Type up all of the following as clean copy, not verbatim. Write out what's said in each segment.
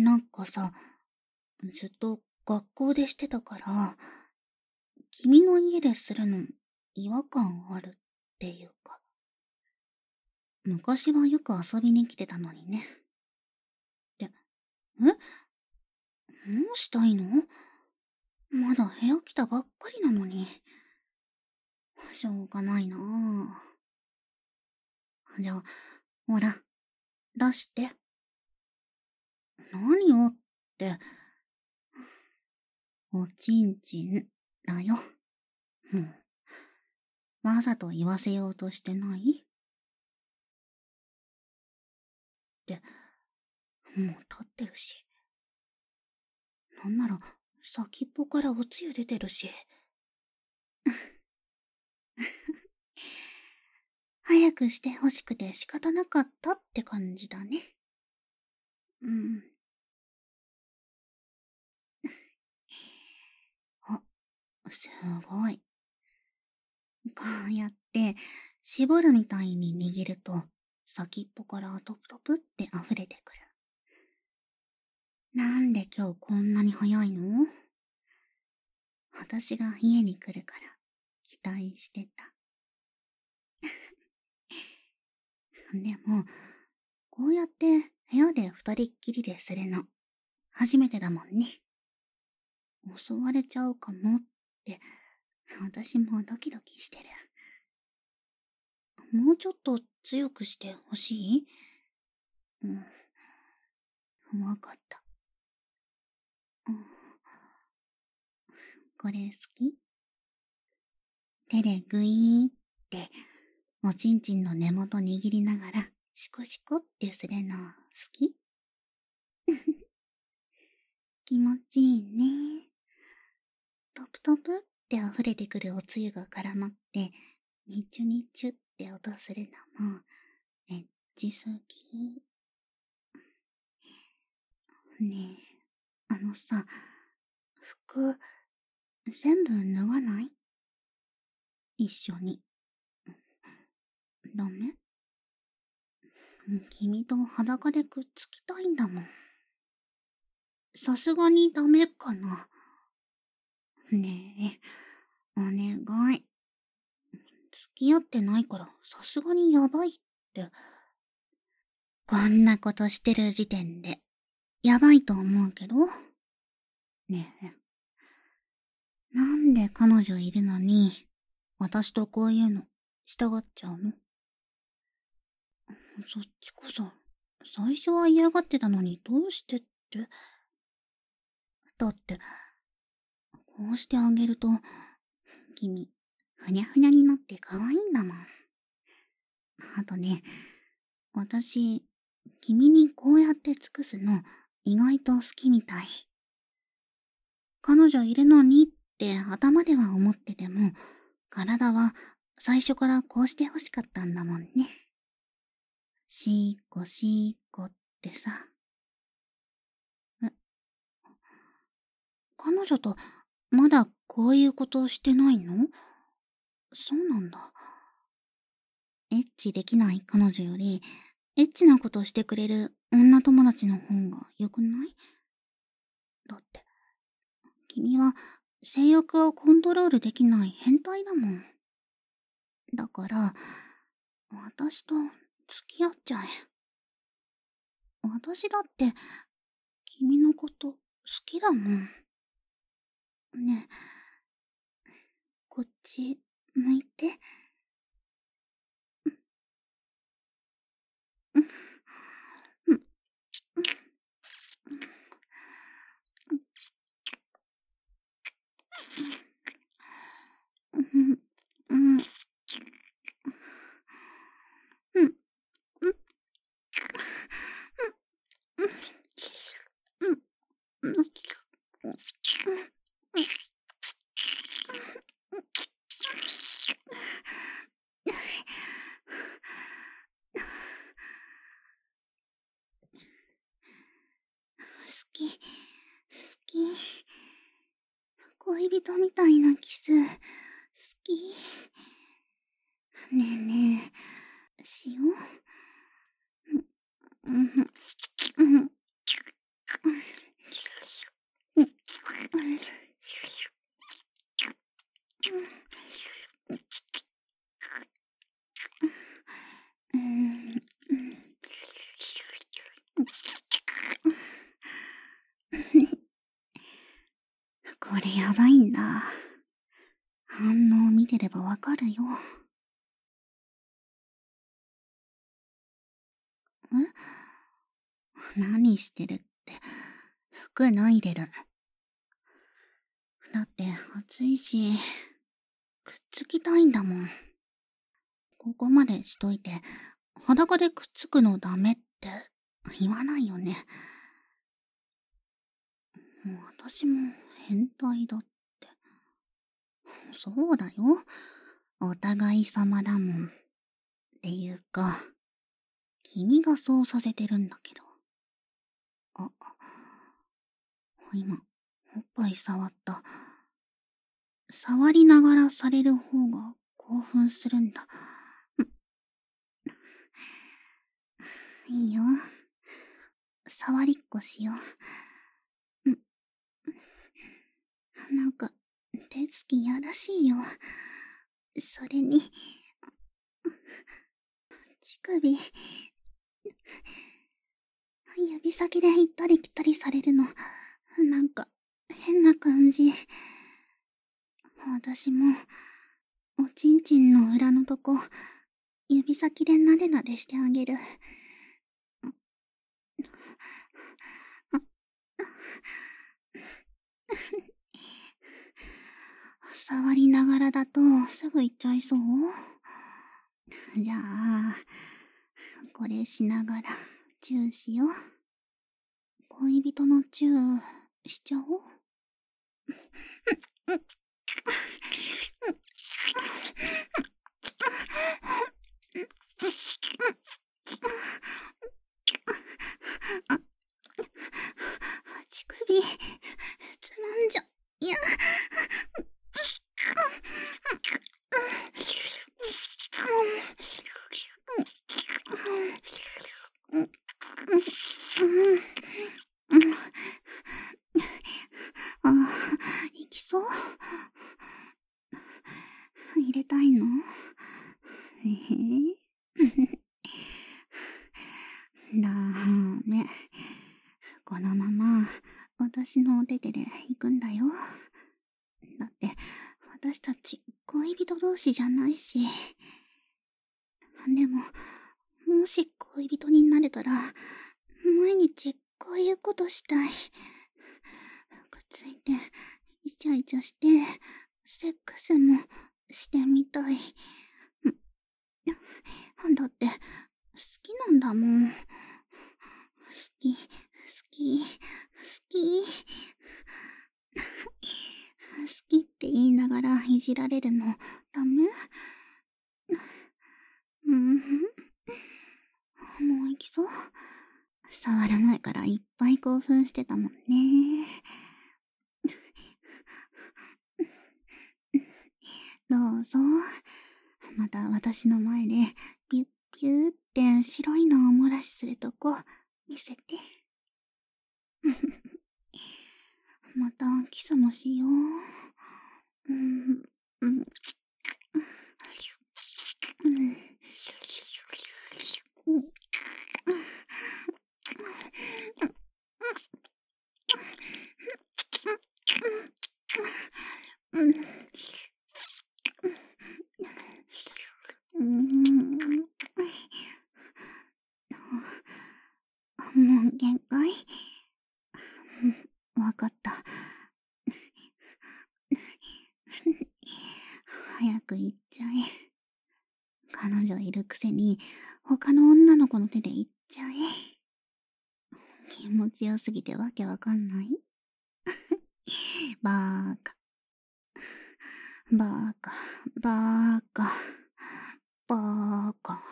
なんかさ、ずっと学校でしてたから、君の家でするの違和感あるっていうか。昔はよく遊びに来てたのにね。で、もうしたいの？まだ部屋来たばっかりなのに。しょうがないなあ。じゃあ、ほら、出して。何をって、おちんちんだよ。もう、わざと言わせようとしてない？って、もう立ってるし。なんなら、先っぽからおつゆ出てるし。早くしてほしくて仕方なかったって感じだね。うん。あ、すごい。こうやって、絞るみたいに握ると、先っぽからトプトプって溢れてくる。なんで今日こんなに早いの？私が家に来るから、期待してた。でも、こうやって部屋で二人っきりでするの、初めてだもんね。襲われちゃうかもって、私もドキドキしてる。もうちょっと強くしてほしい？うん、わかった。うん、これ好き？手でグイーって、おちんちんの根元握りながら、シコシコってするの好き？気持ちいいね。トプトプって溢れてくるおつゆが絡まって、ニチュニチュって音するのも、めっちゃ好き。ねえ、さ、服、全部脱がない？一緒に。ダメ？君と裸でくっつきたいんだもん。さすがにダメかな。ねえ、お願い。付き合ってないからさすがにやばいって。こんなことしてる時点で、やばいと思うけど。ねえ、なんで彼女いるのに、私とこういうの、従っちゃうの？そっちこそ、最初は嫌がってたのにどうしてって。だって、こうしてあげると、君、ふにゃふにゃになって可愛いんだもん。あとね、私、君にこうやって尽くすの、意外と好きみたい。彼女いるのにって頭では思ってても、体は最初からこうして欲しかったんだもんね。しーこしーこってさ。え、彼女とまだこういうことしてないの？そうなんだ。エッチできない彼女より、エッチなことしてくれる女友達の方が良くない？だって、君は性欲をコントロールできない変態だもん。だから、私と付き合っちゃえ。私だって、君のこと好きだもん。ねえ、こっち向いて。うん、うん、うん、うん、うん、うん、うん、好き、好き。恋人みたいなキス、好き。ねえねえ、しよう。うん、うん、 れやばいんだ。反応見てればわかるよ。何してるって。服脱いでる。だって暑いし、くっつきたいんだもん。ここまでしといて、裸でくっつくのダメって言わないよね。もう私も変態だって。そうだよ。お互い様だもん。っていうか、君がそうさせてるんだけど。あ、今、おっぱい触った。触りながらされる方が興奮するんだ。いいよ。触りっこしよう。なんか、手つきやらしいよ。それに、乳首、指先で行ったり来たりされるの、なんか、変な感じ。私も、おちんちんの裏のとこ、指先でなでなでしてあげる。触りながらだとすぐ行っちゃいそう？じゃあ、これしながらチューしよう。恋人のチューしちゃおう。乳首、つまんじゃ、いや。あ、いきそう？入れたいの？ダメ。このまま私のお手手で行くんだよ。だって私たち恋人同士じゃないし。でも、もし恋人になれたら、毎日こういうことしたい。くっついて、イチャイチャして、セックスもしてみたい。だって、好きなんだもん。好き、好き、好き。好きって言いながらいじられるのダメ？もう行きそう？触る前からいっぱい興奮してたもんね。どうぞ。また私の前でピュッピューって白いのを漏らしするとこ見せて。またキスもしよう。もう限界？わかった。早く行っちゃえ。彼女いるくせに他の女の子の手で行っちゃえ。気持ちよすぎてわけわかんない？バーカ。バーカ、バーカ、バーカ。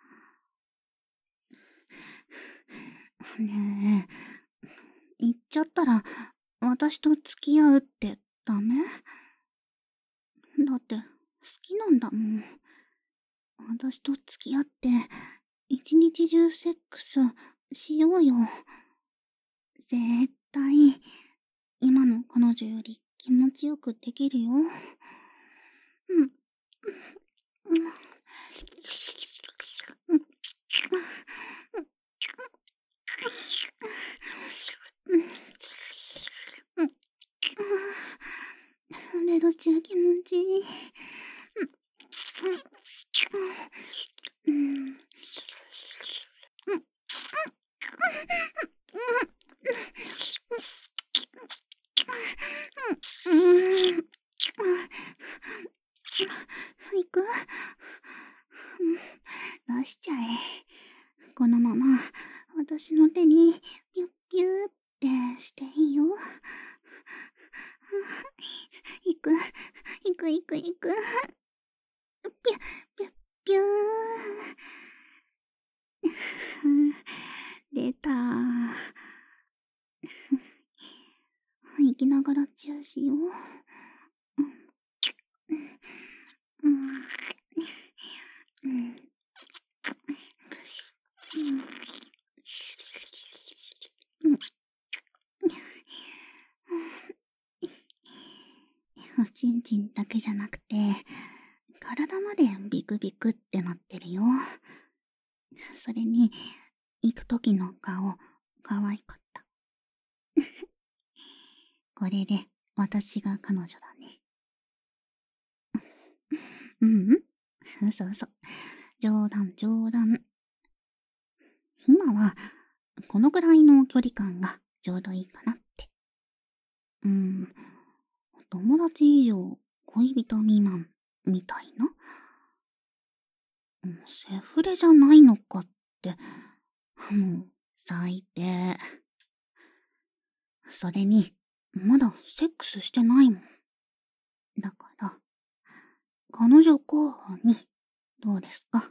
ねえ、言っちゃったら私と付き合うってダメ？だって好きなんだもん。私と付き合って一日中セックスしようよ。絶対今の彼女より気持ちよくできるよ。 ちいい。うん。行く？出しちゃえ。このまま私の手にピュッピューってしていいよ。行く、行く、行く、行く。ピュッ、ピュッ、ピューン。出た。生きながらチューしよう。うん。うん。うん。おちんちんだけじゃなくて、体までビクビクってなってるよ。それに、行く時の顔、可愛かった。これで、私が彼女だね。うん、嘘嘘。冗談冗談。今は、このぐらいの距離感がちょうどいいかなって。友達以上、恋人未満、みたいな。セフレじゃないのかって、もう、最低。それに、まだセックスしてないもん。だから、彼女候補に、どうですか？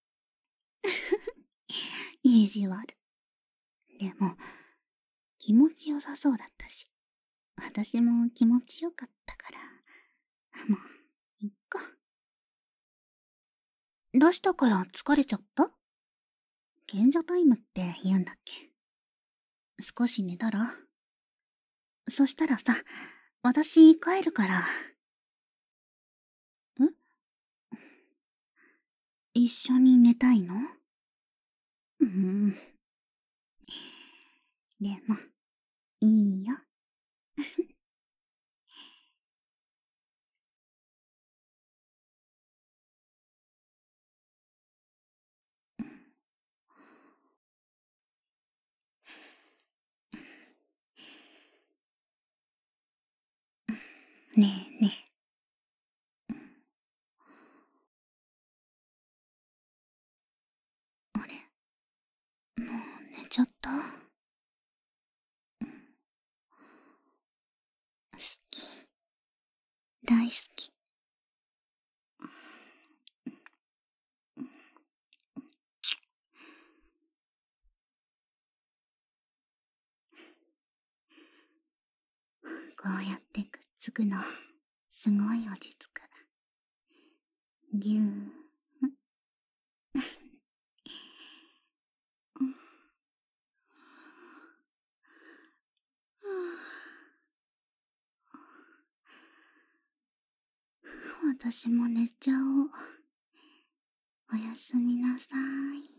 意地悪。でも、気持ちよさそうだったし、私も気持ちよかったから、もう、いっか。出したから疲れちゃった？賢者タイムって言うんだっけ？少し寝たら？そしたらさ、私帰るから。一緒に寝たいの？でも、いいよ。ねえねえ。あれ？もう寝ちゃった？好き。大好き。こうやってくっつくの、すごい落ち着く。ぎゅーん。私も寝ちゃおう。おやすみなさーい。